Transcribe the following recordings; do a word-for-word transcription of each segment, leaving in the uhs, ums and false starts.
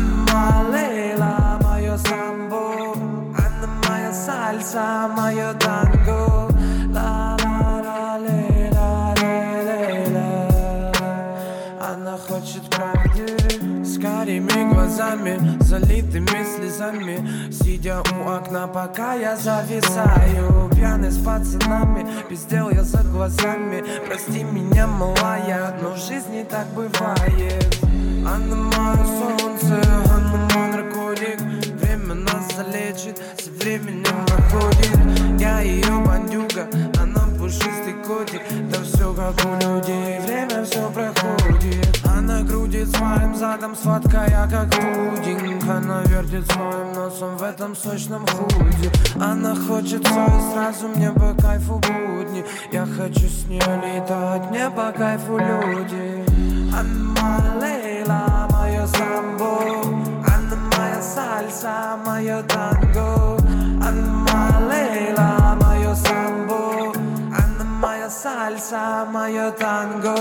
Анна Лейла, мое самбо, Анна моя сальса, мое танго. Ла-ла-ла, лейла, лейла. Она хочет правды с карими глазами, залитыми слезами, сидя у окна, пока я зависаю. Пьяный с пацанами, без дел я за глазами. Прости меня, малая, но в жизни так бывает. Она мое солнце, она мой наркотик. Время нас залечит, со временем проходит. Я ее бандюга, она пушистый котик. Да все как у людей, время все проходит. Она крутит своим задом, сладкая как пудинг. Она вертит своим носом в этом сочном худе. Она хочет все и сразу, мне по кайфу будни. Я хочу с ней летать, мне по кайфу люди. Анна Лейла, мое самбо, Анна моя сальса, мое танго. Анна Лейла, мое самбо, Анна моя сальса, мое танго.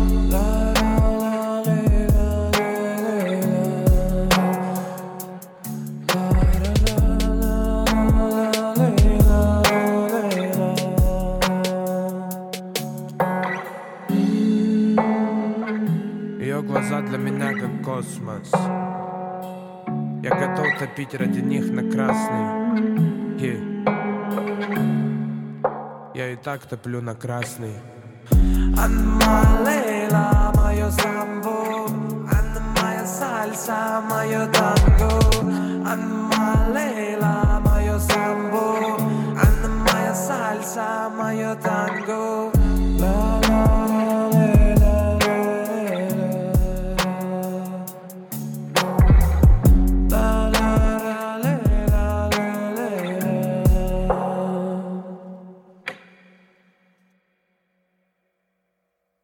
Ее глаза для меня как космос. Я готов топить ради них на красный. Yeah. Я и так топлю на красный. Анна Лейла, мое самбо, Анна моя сальса, мое танго. Анна Лейла, мое самбо, Анна моя сальса, мое танго.